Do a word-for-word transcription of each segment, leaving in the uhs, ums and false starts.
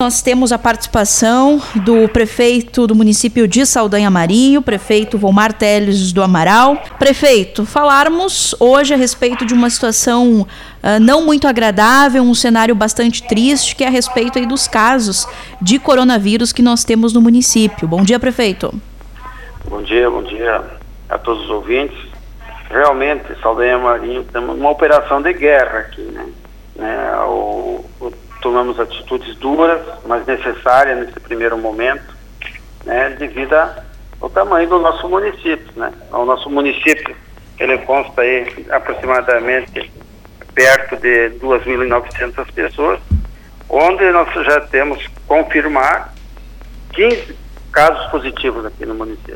nós temos a participação do prefeito do município de Saldanha Marinho, prefeito Volmar Teles do Amaral. Prefeito, falarmos hoje a respeito de uma situação uh, não muito agradável, um cenário bastante triste, que é a respeito aí dos casos de coronavírus que nós temos no município. Bom dia, prefeito. Bom dia, bom dia a todos os ouvintes. Realmente, Saldanha Marinho, temos uma operação de guerra aqui, né? né o, o, tomamos atitudes duras, mas necessárias nesse primeiro momento, né? Devido ao tamanho do nosso município, né? O nosso município, ele consta aí aproximadamente perto de duas mil e novecentas pessoas, onde nós já temos confirmar quinze casos positivos aqui no município.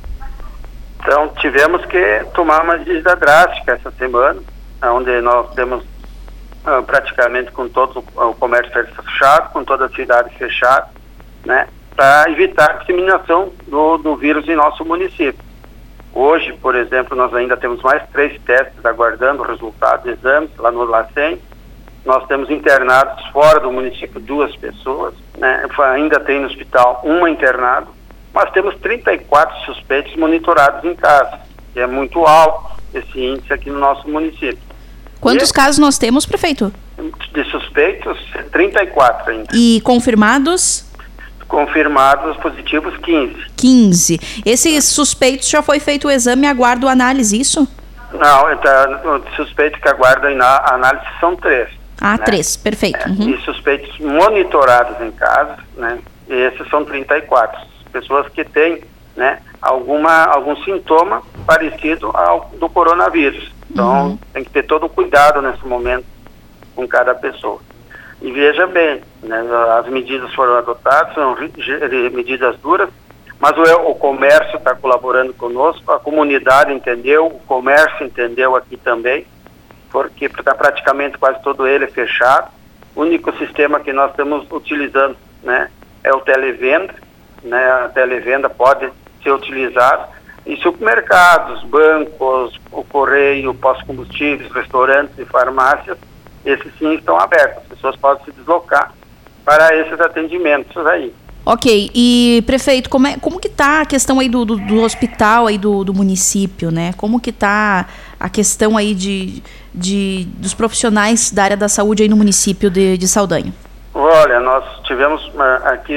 Então, tivemos que tomar uma medida drástica essa semana, onde nós temos uh, praticamente com todo o comércio fechado, com toda a cidade fechada, né, para evitar a disseminação do, do vírus em nosso município. Hoje, por exemplo, nós ainda temos mais três testes aguardando o resultado de exames lá no LACEN. Nós temos internados fora do município duas pessoas, né, ainda tem no hospital uma internada, mas temos trinta e quatro suspeitos monitorados em casa, que é muito alto esse índice aqui no nosso município. Quantos e, casos nós temos, prefeito? De suspeitos, trinta e quatro ainda. E confirmados? Confirmados positivos, quinze. quinze. Esses suspeitos já foi feito o exame e aguarda a análise, isso? Não, então, suspeitos que aguardam a análise são três. Ah, né? três, perfeito. Uhum. E suspeitos monitorados em casa, né? E esses são trinta e quatro. Pessoas que têm, né, alguma, algum sintoma parecido ao do coronavírus. Então, uhum. tem que ter todo o cuidado nesse momento com cada pessoa. E veja bem, né, as medidas foram adotadas, são medidas duras, mas o, o comércio está colaborando conosco, a comunidade entendeu, o comércio entendeu aqui também, porque está praticamente quase todo ele fechado. O único sistema que nós estamos utilizando, né, é o televenda, né, a televenda pode ser utilizada em supermercados, bancos, o correio, pós-combustíveis, restaurantes e farmácias, esses sim estão abertos, as pessoas podem se deslocar para esses atendimentos aí. Ok, e prefeito, como, é, como que está a questão aí do, do, do hospital aí do, do município, né? Como que está a questão aí de, de, dos profissionais da área da saúde aí no município de, de Saldanha? Olha, nós tivemos aqui,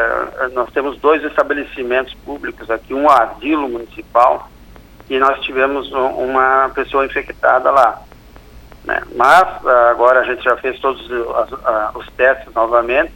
nós temos dois estabelecimentos públicos aqui, um asilo municipal, e nós tivemos uma pessoa infectada lá, né? Mas agora a gente já fez todos os, os testes novamente,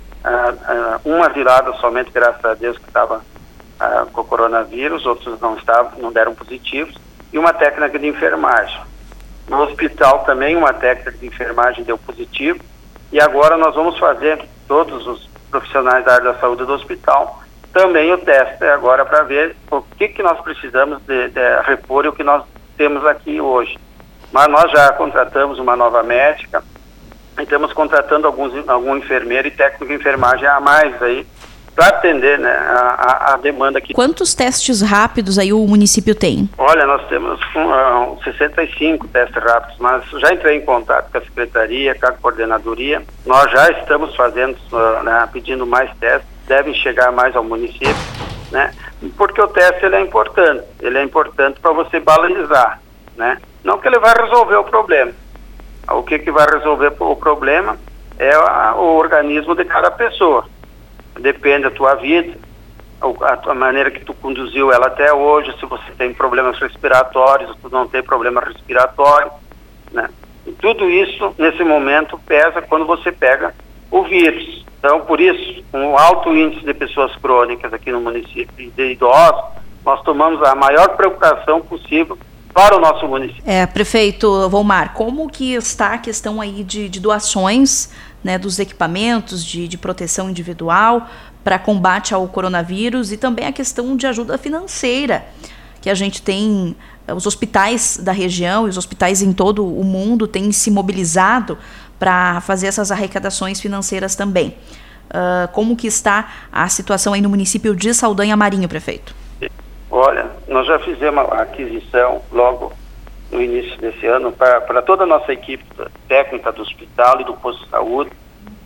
uma asilada somente, graças a Deus, que estava com o coronavírus, outros não estavam, não deram positivos, e uma técnica de enfermagem. No hospital também uma técnica de enfermagem deu positivo. E agora nós vamos fazer, todos os profissionais da área da saúde do hospital, também o teste agora para ver o que, que nós precisamos de, de repor e o que nós temos aqui hoje. Mas nós já contratamos uma nova médica e estamos contratando alguns, algum enfermeiro e técnico de enfermagem a mais aí para atender, né, a, a demanda aqui. Quantos testes rápidos aí o município tem? Olha, nós temos um, sessenta e cinco testes rápidos, mas já entrei em contato com a secretaria, com a coordenadoria. Nós já estamos fazendo, uh, né, pedindo mais testes, devem chegar mais ao município, né? Porque o teste ele é importante, ele é importante para você balizar, né? Não que ele vai resolver o problema. O que, que vai resolver o problema é a, o organismo de cada pessoa. Depende da tua vida, a tua maneira que tu conduziu ela até hoje, se você tem problemas respiratórios, se tu não tem problema respiratório, né? E tudo isso, nesse momento, pesa quando você pega o vírus. Então, por isso, com o alto índice de pessoas crônicas aqui no município e de idosos, nós tomamos a maior preocupação possível para o nosso município. É, prefeito Volmar, como que está a questão aí de, de doações, né, dos equipamentos de, de proteção individual para combate ao coronavírus e também a questão de ajuda financeira, que a gente tem, os hospitais da região e os hospitais em todo o mundo têm se mobilizado para fazer essas arrecadações financeiras também. Uh, como que está a situação aí no município de Saldanha Marinho, prefeito? Olha, nós já fizemos a aquisição logo no início desse ano para toda a nossa equipe técnica do hospital e do posto de saúde,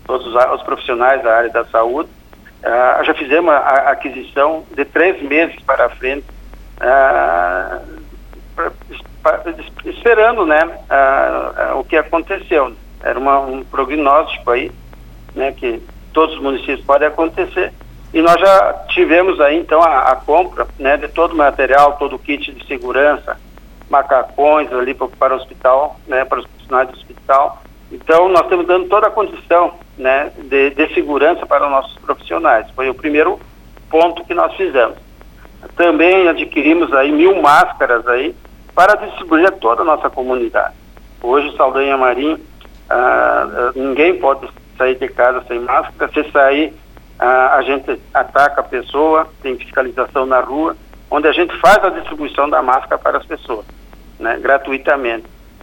todos os, os profissionais da área da saúde. Uh, já fizemos a, a aquisição de três meses para frente, uh, pra, pra, esperando, né, uh, uh, o que aconteceu. Era uma, um prognóstico aí, né, que todos os municípios podem acontecer. E nós já tivemos aí, então, a, a compra, né, de todo o material, todo o kit de segurança, macacões ali para, para o hospital, né, para os profissionais do hospital. Então, nós estamos dando toda a condição, né, de, de segurança para os nossos profissionais. Foi o primeiro ponto que nós fizemos. Também adquirimos aí mil máscaras aí para distribuir a toda a nossa comunidade. Hoje, Saldanha Marinho, ah, ninguém pode sair de casa sem máscara. Se sair, ah, a gente ataca a pessoa, tem fiscalização na rua, onde a gente faz a distribuição da máscara para as pessoas, né, gratuitamente.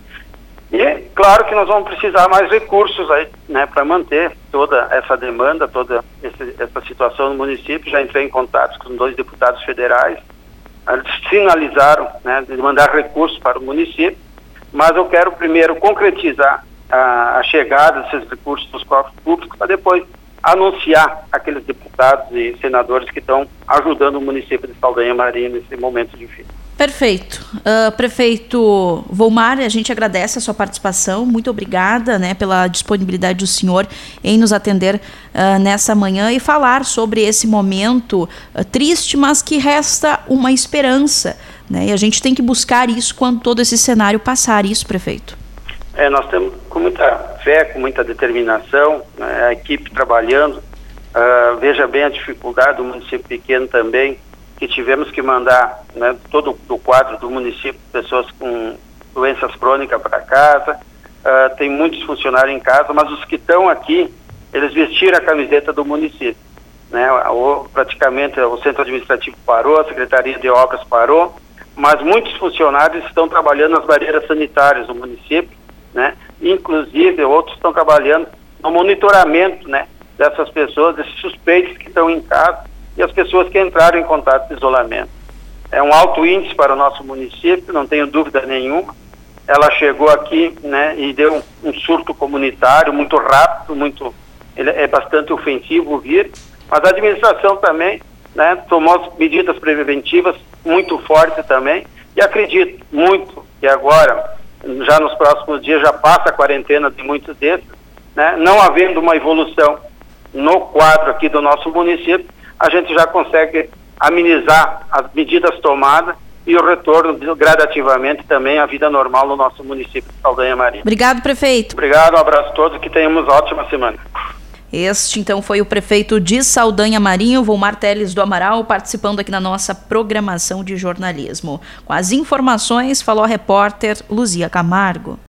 E claro que nós vamos precisar mais recursos aí, né, para manter toda essa demanda, toda esse, essa situação no município. Já entrei em contato com dois deputados federais, eles sinalizaram, né, de mandar recursos para o município, mas eu quero primeiro concretizar a, a chegada desses recursos dos cofres públicos para depois anunciar aqueles deputados e senadores que estão ajudando o município de Saldanha Marinho nesse momento difícil. Perfeito. Uh, prefeito Volmar, a gente agradece a sua participação, muito obrigada, né, pela disponibilidade do senhor em nos atender uh, nessa manhã e falar sobre esse momento uh, triste, mas que resta uma esperança, né, e a gente tem que buscar isso quando todo esse cenário passar, isso, prefeito? É, nós temos com muita fé, com muita determinação, né, a equipe trabalhando, uh, veja bem a dificuldade do município pequeno também, que tivemos que mandar, né, todo o quadro do município, pessoas com doenças crônicas para casa, uh, tem muitos funcionários em casa, mas os que estão aqui, eles vestiram a camiseta do município, né, o, praticamente o centro administrativo parou, a secretaria de obras parou, mas muitos funcionários estão trabalhando nas barreiras sanitárias do município, né, inclusive outros estão trabalhando no monitoramento, né, dessas pessoas, desses suspeitos que estão em casa, e as pessoas que entraram em contato de isolamento. É um alto índice para o nosso município, não tenho dúvida nenhuma. Ela chegou aqui, né, e deu um, um surto comunitário muito rápido, muito, ele é bastante ofensivo o vírus, mas a administração também, né, tomou medidas preventivas muito fortes também, e acredito muito que agora, já nos próximos dias, já passa a quarentena de muitos desses, né, não havendo uma evolução no quadro aqui do nosso município, a gente já consegue amenizar as medidas tomadas e o retorno gradativamente também à vida normal no nosso município de Saldanha Marinho. Obrigado, prefeito. Obrigado, um abraço a todos e que tenhamos ótima semana. Este, então, foi o prefeito de Saldanha Marinho, Volmar Teles do Amaral, participando aqui na nossa programação de jornalismo. Com as informações, falou a repórter Luzia Camargo.